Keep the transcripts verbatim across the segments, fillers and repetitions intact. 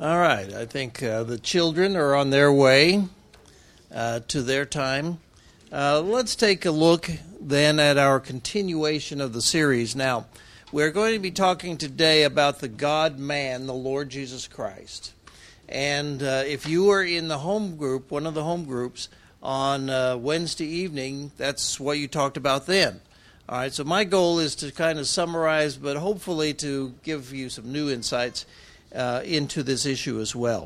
All right, I think uh, the children are on their way uh, to their time. Uh, let's take a look then at our continuation of the series. Now, we're going to be talking today about the God-man, the Lord Jesus Christ. And uh, if you were in the home group, one of the home groups, on uh, Wednesday evening, that's what you talked about then. All right, so my goal is to kind of summarize, but hopefully to give you some new insights uh, into this issue as well.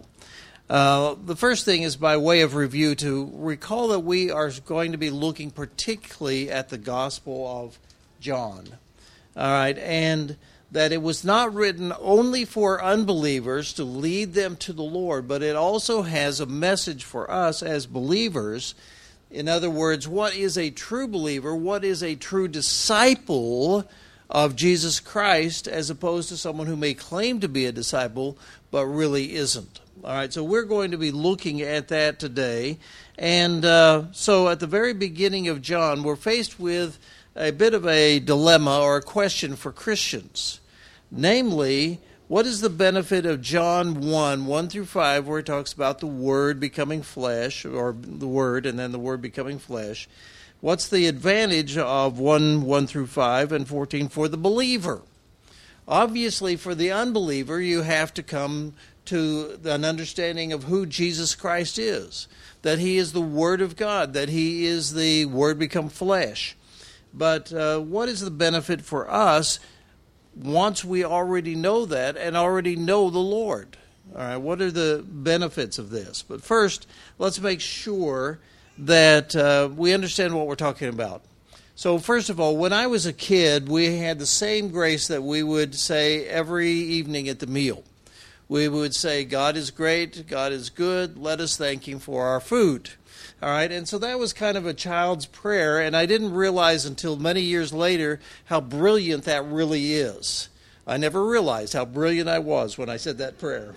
Uh, the first thing is by way of review to recall that we are going to be looking particularly at the Gospel of John. All right, and that it was not written only for unbelievers to lead them to the Lord, but it also has a message for us as believers. In other words, what is a true believer? What is a true disciple of Jesus Christ, as opposed to someone who may claim to be a disciple but really isn't? All right, so we're going to be looking at that today. And uh, so at the very beginning of John, we're faced with a bit of a dilemma or a question for Christians. Namely, what is the benefit of John one, one through five, where it talks about the Word becoming flesh, or the Word and then the Word becoming flesh? What's the advantage of one, one through five and fourteen for the believer? Obviously, for the unbeliever, you have to come to an understanding of who Jesus Christ is, that He is the Word of God, that He is the Word become flesh. But uh, what is the benefit for us once we already know that and already know the Lord? All right, what are the benefits of this? But first, let's make sure that uh, we understand what we're talking about. So first of all, when I was a kid, we had the same grace that we would say every evening at the meal. We would say, God is great, God is good, let us thank Him for our food. All right, and so that was kind of a child's prayer, and I didn't realize until many years later how brilliant that really is. I never realized how brilliant I was when I said that prayer.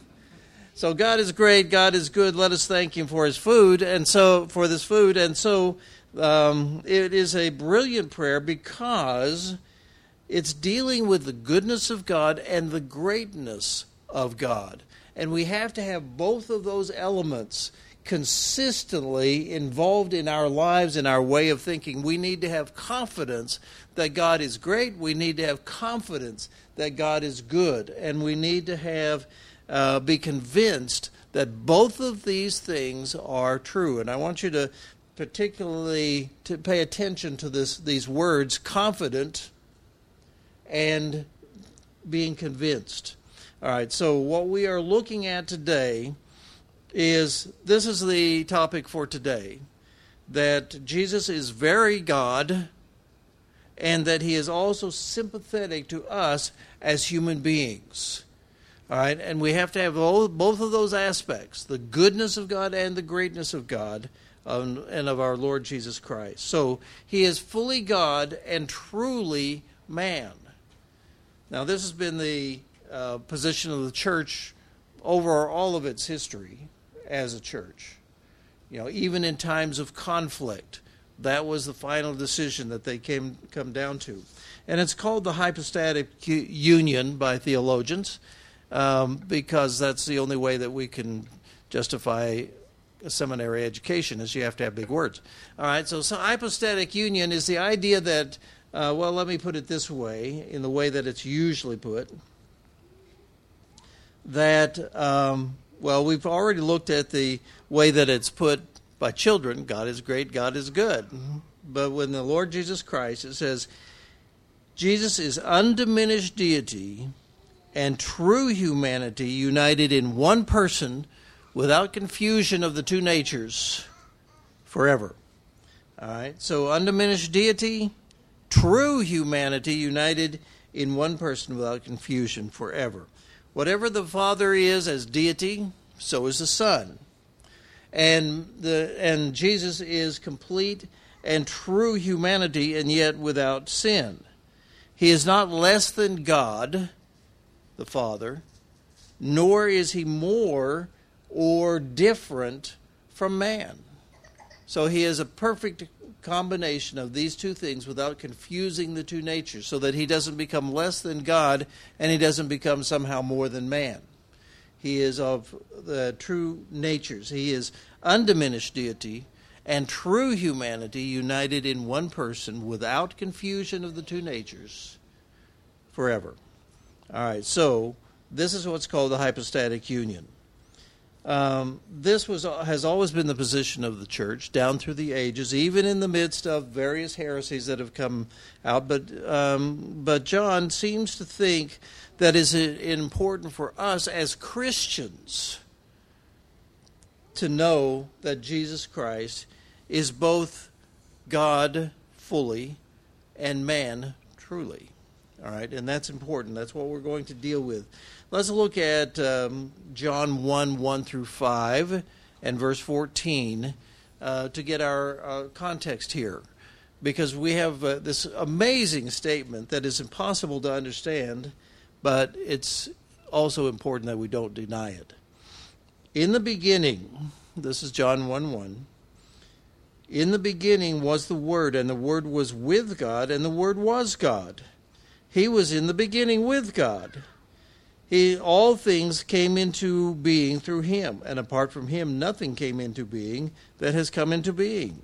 So God is great, God is good, let us thank Him for His food, and so for this food, and so um, it is a brilliant prayer because it's dealing with the goodness of God and the greatness of God. And we have to have both of those elements consistently involved in our lives, in our way of thinking. We need to have confidence that God is great. We need to have confidence that God is good. And we need to have uh, be convinced that both of these things are true. And I want you to particularly to pay attention to this these words, confident and being convinced. All right, so what we are looking at today is, this is the topic for today, that Jesus is very God and that He is also sympathetic to us as human beings. All right, and we have to have both of those aspects, the goodness of God and the greatness of God um, and of our Lord Jesus Christ. So He is fully God and truly man. Now this has been the uh, position of the church over all of its history as a church. You know, even in times of conflict, that was the final decision that they came come down to. And it's called the hypostatic union by theologians, um, because that's the only way that we can justify a seminary education, is you have to have big words. All right, so, so hypostatic union is the idea that, uh, well, let me put it this way, in the way that it's usually put, that, um, well, we've already looked at the way that it's put by children. God is great, God is good. Mm-hmm. But when the Lord Jesus Christ, it says, Jesus is undiminished deity and true humanity united in one person without confusion of the two natures forever. All right, so undiminished deity, true humanity united in one person without confusion forever. Whatever the Father is as deity, so is the Son. And the and Jesus is complete and true humanity, and yet without sin. He is not less than God, the Father, nor is He more or different from man. So He is a perfect combination of these two things without confusing the two natures, so that He doesn't become less than God and He doesn't become somehow more than man. He is of the true natures. He is undiminished deity and true humanity united in one person without confusion of the two natures forever. All right, so this is what's called the hypostatic union. Um, this was has always been the position of the church down through the ages, even in the midst of various heresies that have come out. But um, but John seems to think that is important for us as Christians to know that Jesus Christ is both God fully and man truly. All right, and that's important. That's what we're going to deal with. Let's look at um, John one, one through five and verse fourteen uh, to get our uh, context here. Because we have uh, this amazing statement that is impossible to understand, but it's also important that we don't deny it. In the beginning, this is John one, one, in the beginning was the Word, and the Word was with God, and the Word was God. He was in the beginning with God. He, all things came into being through him, and apart from him, nothing came into being that has come into being.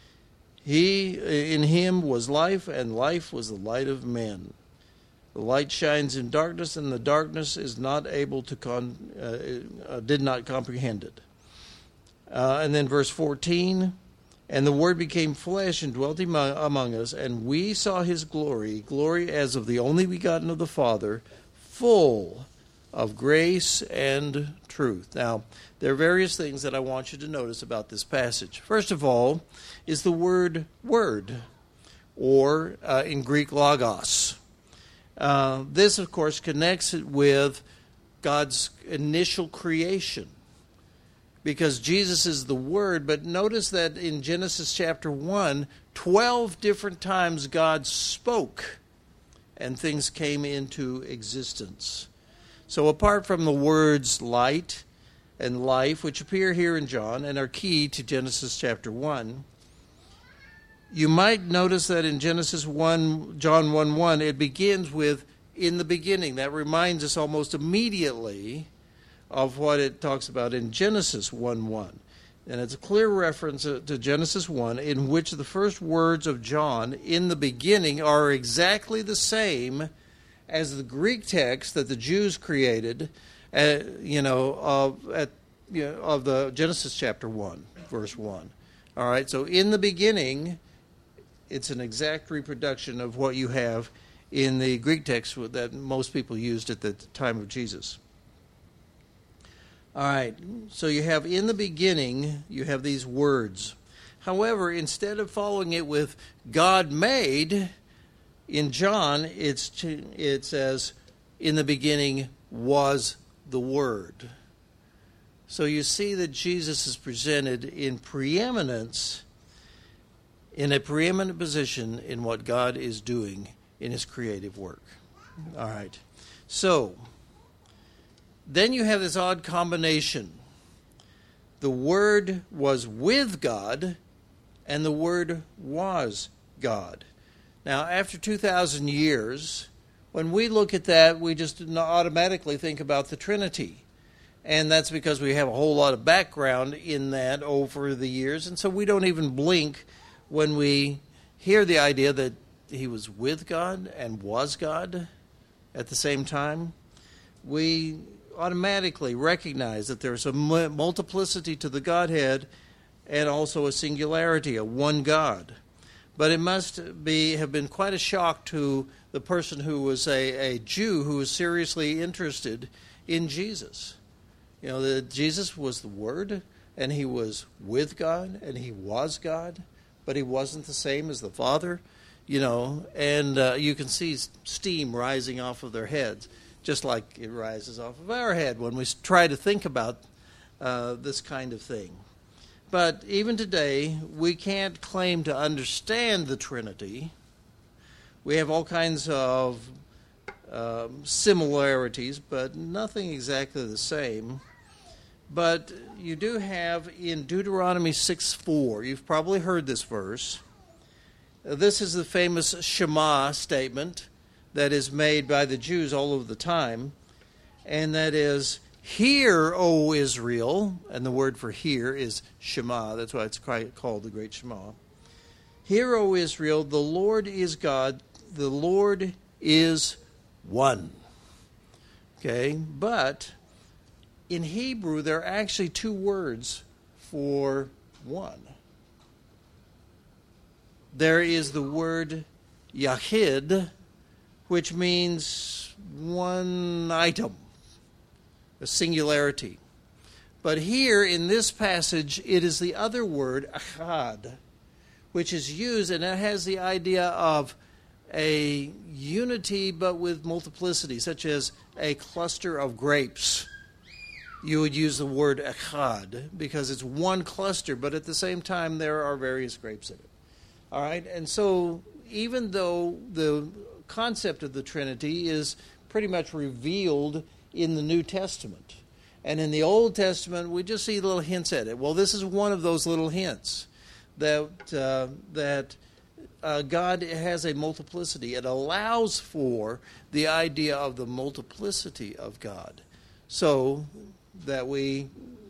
He, in him was life, and life was the light of men. The light shines in darkness, and the darkness is not able to con, uh, uh, did not comprehend it. Uh, and then verse fourteen. And the Word became flesh and dwelt among us, and we saw his glory, glory as of the only begotten of the Father, full of grace and truth. Now, there are various things that I want you to notice about this passage. First of all is the word word, or uh, in Greek, logos. Uh, this, of course, connects it with God's initial creation, because Jesus is the Word. But notice that in Genesis chapter one, twelve different times God spoke and things came into existence. So apart from the words light and life, which appear here in John and are key to Genesis chapter one, you might notice that in Genesis one, John one, one, it begins with in the beginning. That reminds us almost immediately of what it talks about in Genesis one, one. And it's a clear reference to Genesis one, in which the first words of John, in the beginning, are exactly the same as the Greek text that the Jews created, uh, you know, of, at, you know, of the Genesis chapter one, verse one. All right, so in the beginning, it's an exact reproduction of what you have in the Greek text that most people used at the time of Jesus. All right, so you have in the beginning, you have these words. However, instead of following it with God made, in John, it's it says, in the beginning was the Word. So you see that Jesus is presented in preeminence, in a preeminent position in what God is doing in his creative work. All right, so then you have this odd combination. The Word was with God, and the Word was God. Now, after two thousand years, when we look at that, we just automatically think about the Trinity. And that's because we have a whole lot of background in that over the years, and so we don't even blink when we hear the idea that he was with God and was God at the same time. We automatically recognize that there's a multiplicity to the Godhead and also a singularity, a one God. But it must be have been quite a shock to the person who was a, a Jew who was seriously interested in Jesus. You know, that Jesus was the Word, and he was with God, and he was God, but he wasn't the same as the Father, you know, and uh, you can see steam rising off of their heads, just like it rises off of our head when we try to think about uh, this kind of thing. But even today, we can't claim to understand the Trinity. We have all kinds of um, similarities, but nothing exactly the same. But you do have in Deuteronomy six four, you've probably heard this verse. This is the famous Shema statement that is made by the Jews all of the time, and that is, Hear, O Israel, and the word for hear is Shema. That's why it's called the Great Shema. Hear, O Israel, the Lord is God, the Lord is one. Okay, but in Hebrew there are actually two words for one. There is the word Yahid, which means one item, a singularity. But here in this passage, it is the other word, Achad, which is used, and it has the idea of a unity but with multiplicity, such as a cluster of grapes. You would use the word Echad because it's one cluster, but at the same time there are various grapes in it. All right, and so even though the concept of the Trinity is pretty much revealed in the New Testament, and in the Old Testament we just see little hints at it. Well, this is one of those little hints that uh, that uh, God has a multiplicity. It allows for the idea of the multiplicity of God, so that we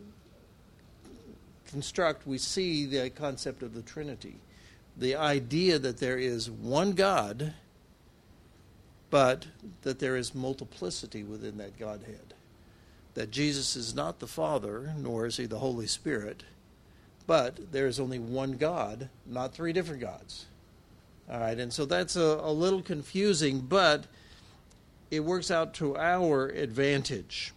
construct, we see the concept of the Trinity. The idea that there is one God, but that there is multiplicity within that Godhead. That Jesus is not the Father, nor is he the Holy Spirit, but there is only one God, not three different gods. All right, and so that's a, a little confusing, but it works out to our advantage.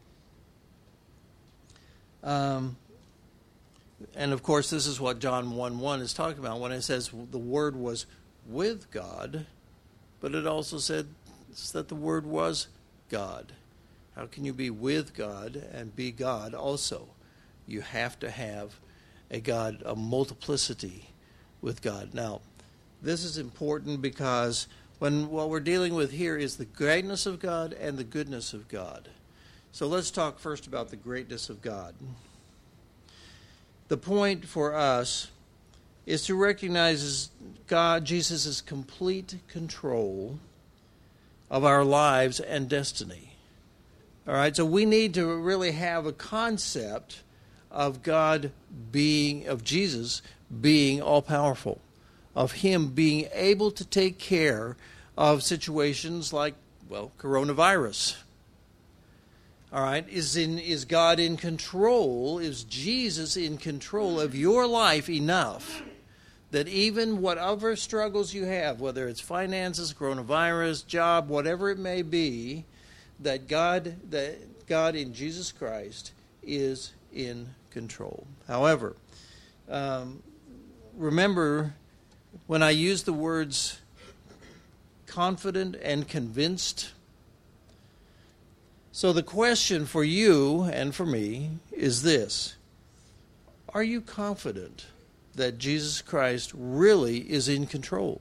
Um, and of course, this is what John one one is talking about when it says the Word was with God, but it also said that the Word was God. How can you be with God and be God also? You have to have a God, a multiplicity with God. Now, this is important because when what we're dealing with here is the greatness of God and the goodness of God. So let's talk first about the greatness of God. The point for us is to recognize God, Jesus' complete control of our lives and destiny. All right, so we need to really have a concept of God being, of Jesus being all-powerful, of him being able to take care of situations like, well, coronavirus. All right, is in is God in control? Is Jesus in control of your life enough that even whatever struggles you have, whether it's finances, coronavirus, job, whatever it may be, that God that God in Jesus Christ is in control. However, um, remember when I use the words confident and convinced. So the question for you and for me is this: are you confident that Jesus Christ really is in control?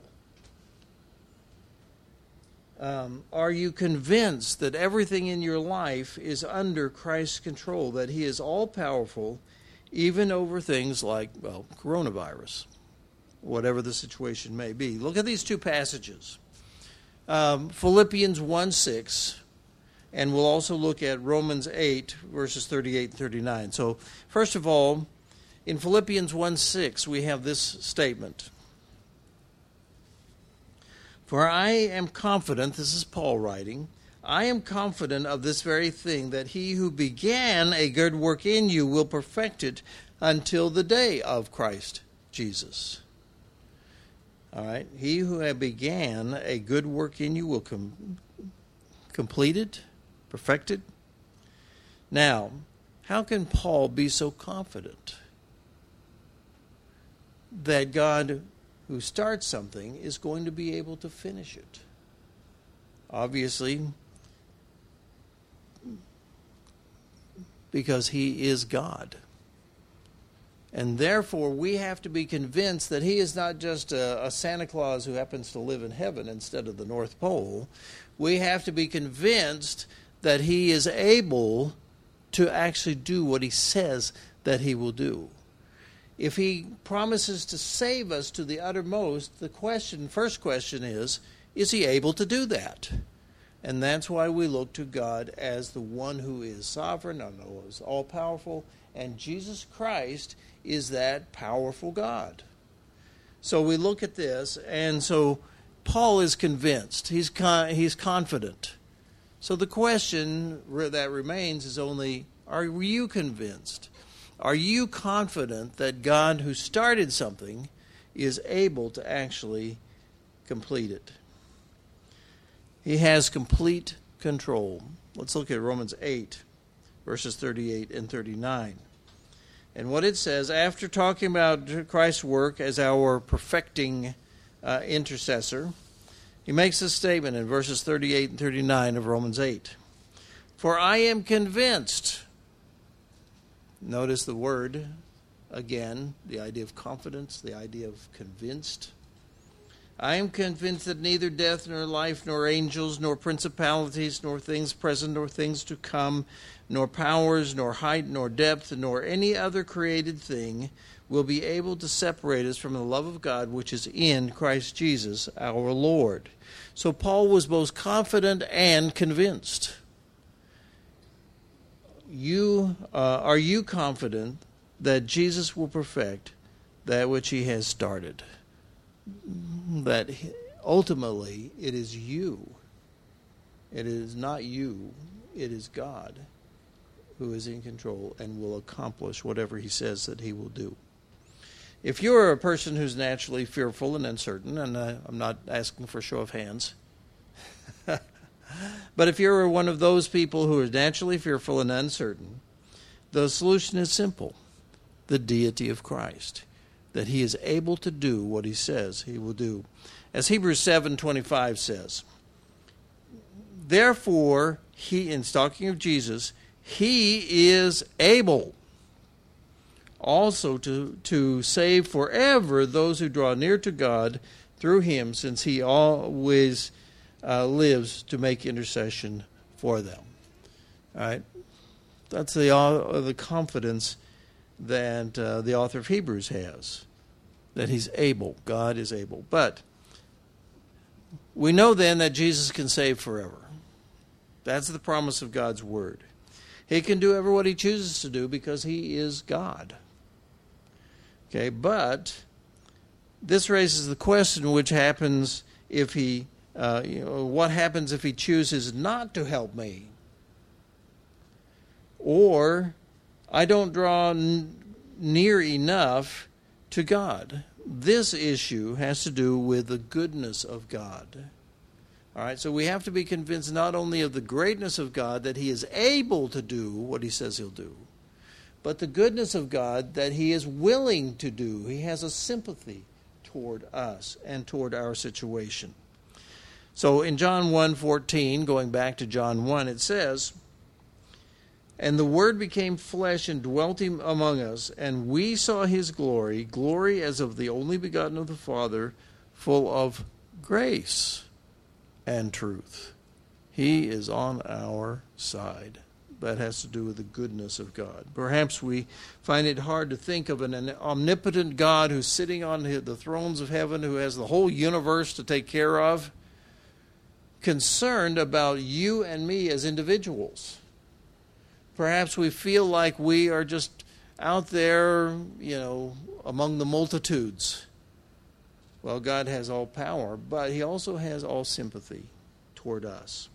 Um, are you convinced that everything in your life is under Christ's control, that he is all-powerful, even over things like, well, coronavirus, whatever the situation may be? Look at these two passages. Um, Philippians one six. And we'll also look at Romans eight, verses thirty-eight and thirty-nine. So, first of all, in Philippians one six, we have this statement. For I am confident, this is Paul writing, I am confident of this very thing, that he who began a good work in you will perfect it until the day of Christ Jesus. All right, he who began a good work in you will com- complete it. Perfected. Now, how can Paul be so confident that God, who starts something, is going to be able to finish it? Obviously, because he is God. And therefore, we have to be convinced that he is not just a, a Santa Claus who happens to live in heaven instead of the North Pole. We have to be convinced that he is able to actually do what he says that he will do. If he promises to save us to the uttermost, the question, first question is, is he able to do that? And that's why we look to God as the one who is sovereign and is all-powerful, and Jesus Christ is that powerful God. So we look at this, and so Paul is convinced. He's con- he's confident. So the question that remains is only, are you convinced? Are you confident that God, who started something, is able to actually complete it? He has complete control. Let's look at Romans eight, verses thirty-eight and thirty-nine. And what it says, after talking about Christ's work as our perfecting uh, intercessor, he makes a statement in verses thirty-eight and thirty-nine of Romans eight. For I am convinced, notice the word again, the idea of confidence, the idea of convinced. I am convinced that neither death, nor life, nor angels, nor principalities, nor things present, nor things to come, nor powers, nor height, nor depth, nor any other created thing will be able to separate us from the love of God which is in Christ Jesus our Lord. So Paul was both confident and convinced. You uh, are you confident that Jesus will perfect that which he has started? That ultimately it is you. It is not you. It is God who is in control and will accomplish whatever he says that he will do. If you're a person who's naturally fearful and uncertain, and uh, I'm not asking for a show of hands, but if you're one of those people who are naturally fearful and uncertain, the solution is simple: the deity of Christ, that he is able to do what he says he will do. As Hebrews seven twenty-five says, therefore, he, in talking of Jesus, he is able also to, to save forever those who draw near to God through him, since he always uh, lives to make intercession for them. All right? That's the, uh, the confidence that uh, the author of Hebrews has, that he's able. God is able. But we know then that Jesus can save forever. That's the promise of God's word. He can do ever what he chooses to do because he is God. Okay, but this raises the question: which happens if he, uh, you know, what happens if he chooses not to help me? Or I don't draw n- near enough to God. This issue has to do with the goodness of God. All right, so we have to be convinced not only of the greatness of God, that he is able to do what he says he'll do, but the goodness of God, that he is willing to do. He has a sympathy toward us and toward our situation. So in John one fourteen, going back to John one, it says, and the Word became flesh and dwelt among us, and we saw his glory, glory as of the only begotten of the Father, full of grace and truth. He is on our side. That has to do with the goodness of God. Perhaps we find it hard to think of an omnipotent God who's sitting on the thrones of heaven, who has the whole universe to take care of, concerned about you and me as individuals. Perhaps we feel like we are just out there, you know, among the multitudes. Well, God has all power, but he also has all sympathy toward us.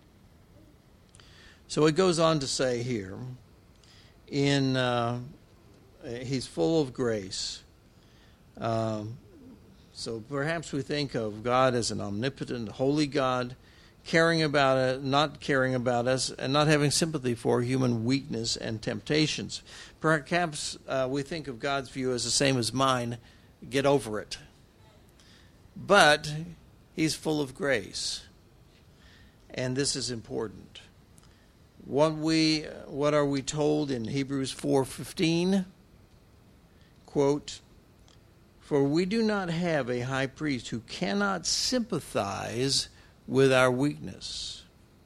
So it goes on to say here, in uh, he's full of grace. Um, so perhaps we think of God as an omnipotent, holy God, caring about it, not caring about us, and not having sympathy for human weakness and temptations. Perhaps uh, we think of God's view as the same as mine: get over it. But he's full of grace, and this is important. What we, what are we told in Hebrews four fifteen? Quote, for we do not have a high priest who cannot sympathize with our weakness,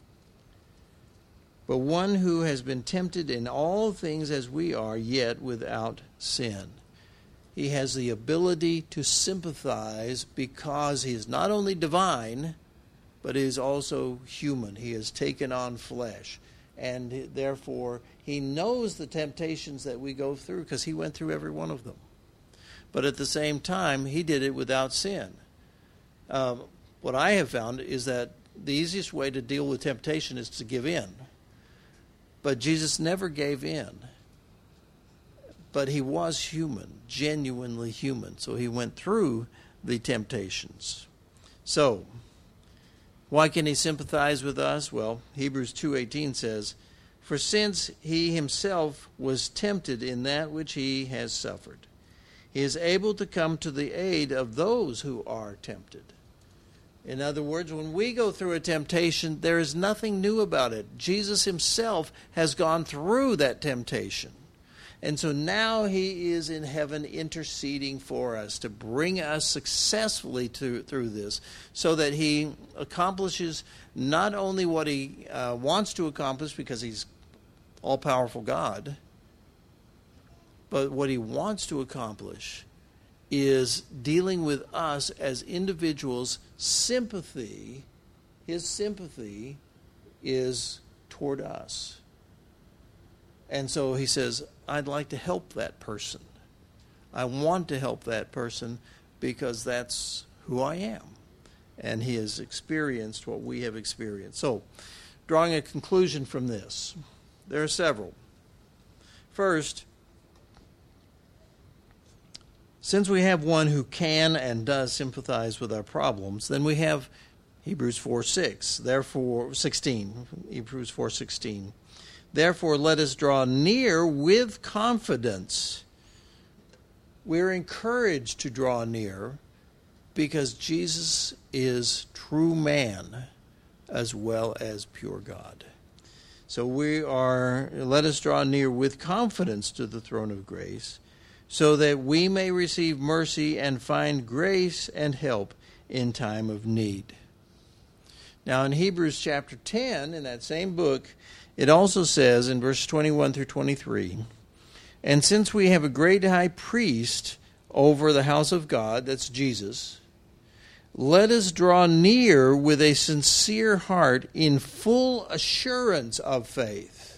but one who has been tempted in all things as we are, yet without sin. He has the ability to sympathize because he is not only divine, but he is also human. He has taken on flesh. And therefore, he knows the temptations that we go through because he went through every one of them. But at the same time, he did it without sin. Um, what I have found is that the easiest way to deal with temptation is to give in. But Jesus never gave in. But he was human, genuinely human. So he went through the temptations. So, why can he sympathize with us? Well, Hebrews two eighteen says, "For since he himself was tempted in that which he has suffered, he is able to come to the aid of those who are tempted." In other words, when we go through a temptation, there is nothing new about it. Jesus himself has gone through that temptation. And so now he is in heaven interceding for us to bring us successfully to, through this, so that he accomplishes not only what he uh, wants to accomplish because he's all-powerful God, but what he wants to accomplish is dealing with us as individuals. Sympathy, his sympathy is toward us. And so he says, I'd like to help that person. I want to help that person because that's who I am. And he has experienced what we have experienced. So, drawing a conclusion from this, there are several. First, since we have one who can and does sympathize with our problems, then we have Hebrews four six, therefore sixteen, Hebrews four sixteen. Therefore, let us draw near with confidence. We're encouraged to draw near because Jesus is true man as well as pure God. So we are, let us draw near with confidence to the throne of grace, so that we may receive mercy and find grace and help in time of need. Now in Hebrews chapter ten, in that same book, it also says in verse twenty-one through twenty-three, "And since we have a great high priest over the house of God," that's Jesus, "let us draw near with a sincere heart in full assurance of faith,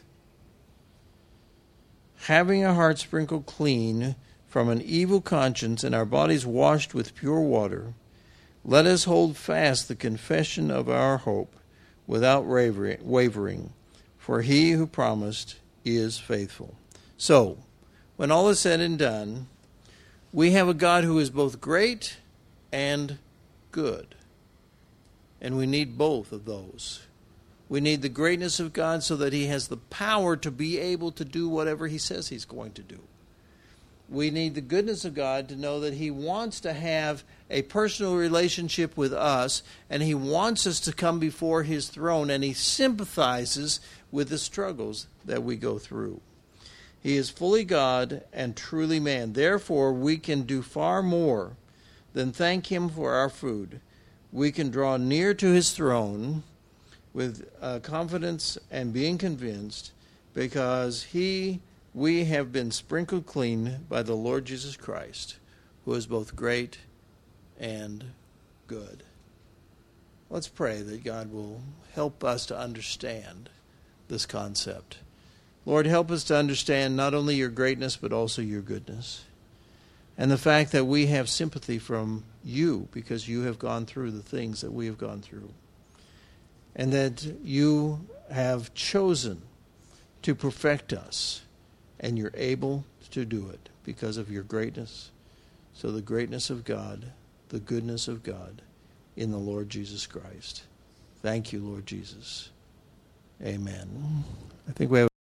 having our hearts sprinkled clean from an evil conscience and our bodies washed with pure water. Let us hold fast the confession of our hope without wavering, for he who promised is faithful." So, when all is said and done, we have a God who is both great and good. And we need both of those. We need the greatness of God so that he has the power to be able to do whatever he says he's going to do. We need the goodness of God to know that he wants to have a personal relationship with us, and he wants us to come before his throne, and he sympathizes with the struggles that we go through. He is fully God and truly man. Therefore, we can do far more than thank him for our food. We can draw near to his throne with uh, confidence and being convinced, because he we have been sprinkled clean by the Lord Jesus Christ, who is both great and good. Let's pray that God will help us to understand this concept. Lord, help us to understand not only your greatness, but also your goodness. And the fact that we have sympathy from you because you have gone through the things that we have gone through. And that you have chosen to perfect us. And you're able to do it because of your greatness. So the greatness of God, the goodness of God in the Lord Jesus Christ. Thank you, Lord Jesus. Amen. I think we have